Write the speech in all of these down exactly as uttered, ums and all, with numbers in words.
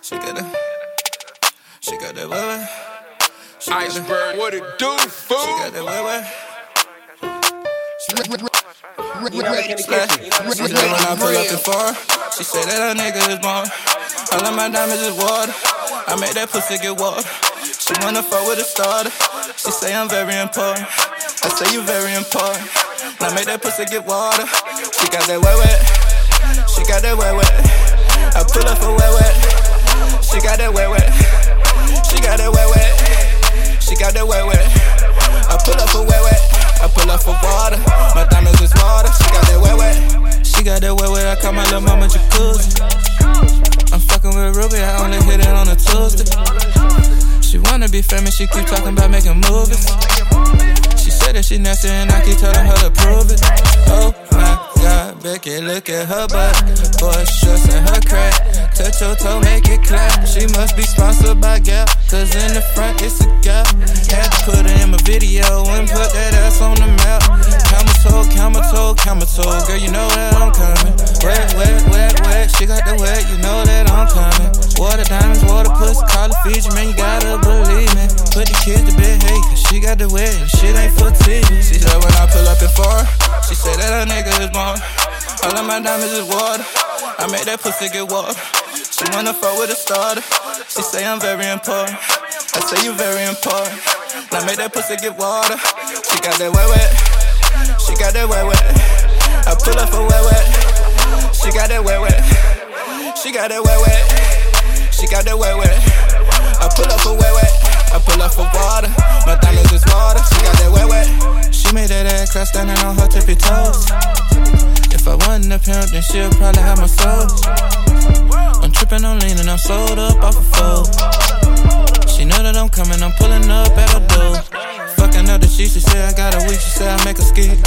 She got that, she got that way way. Iceberg, what it do, fool? She got that way way. You know they in the kitchen. She said when I pull up in four, she said that her nigga is born. All of my diamonds is water. I made that pussy get water. She wanna fuck with a starter. She say I'm very important. I say you very important. I made that pussy get water. She got that wet wet. She got that wet wet. I pull up for wet wet. She got that wet wet. She got that wet wet. She got that wet wet. I pull up for wet wet. I pull up for water. My diamonds is water. She got that wet wet. She got that wet wet. I call my little mama jacuzzi. I'm fucking with Ruby. I only hit it on a Tuesday. She wanna be famous. She keep talking about making movies. She said that she nasty and I keep telling her to prove it. Oh my God, Becky, look at her butt. Boy, shorts and her crack. Touch your toe, make it clap. She must be sponsored by Gap, cause in the front it's a gap. Had to put her in my video and put that ass on the map. Camel toe, camel toe, camel toe. Girl, you know that I'm coming. Wet, wet, wet, wet. She got the wet, you know that I'm coming. Water diamonds, water pussy, call it Fiji, man, you gotta believe me. Put the kids to bed, hey, cause she got the wet and shit ain't for T V. She said when I pull up in four, she said that her nigga is born. All of my diamonds is water. I made that pussy get water. She wanna fuck with a starter. She say I'm very important. I say you very important. I made that pussy get water. She got that wet wet. She got that wet wet. I pull up for wet wet. She got that wet wet. She got that wet wet. She got that wet wet. I pull up for wet wet. I pull up for water. My diamonds is water. She got that wet wet. She made that ass clap standing on her tippy toes. If I wasn't a pimp, then she'll probably have my soul. I'm tripping on lean and I'm sold up off a fold. She know that I'm coming, I'm pulling up at her door. Fucking up the sheets, she said I got a week, she said I make her ski.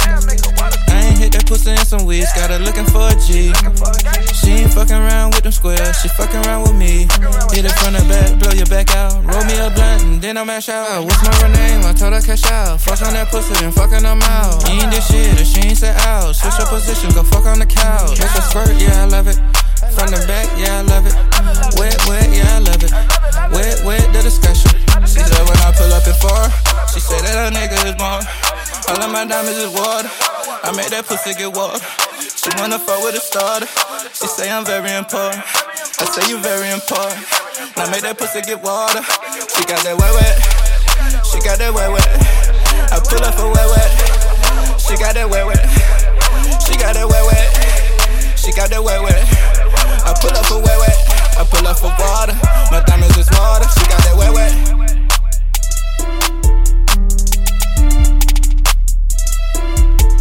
I ain't hit that pussy in some weeks, got her looking for a G. She ain't fucking around with them squares, she fucking around with me. Hit it from the back, blow your back out. Roll me a blunt and then I mash out. What's my real name? I told her cash out. Fuck on that pussy, then fucking them out. You ain't this shit, if she ain't set out. Switch your position, go fuck on the couch. Make her squirt, yeah, I love it. From the back, yeah, I love it. Wet, wet, yeah, I love it. Wet, wet, the discussion. She said when I pull up in four, she said that her nigga is born. All of my diamonds is water. I made that pussy get water. She wanna fuck with a starter. She say I'm very important. I say you very important. I made that pussy get water. She got that wet wet. She got that wet wet. I pull up for wet wet. She got that wet wet. She got that wet wet. She got that wet wet. I pull up for wet wet.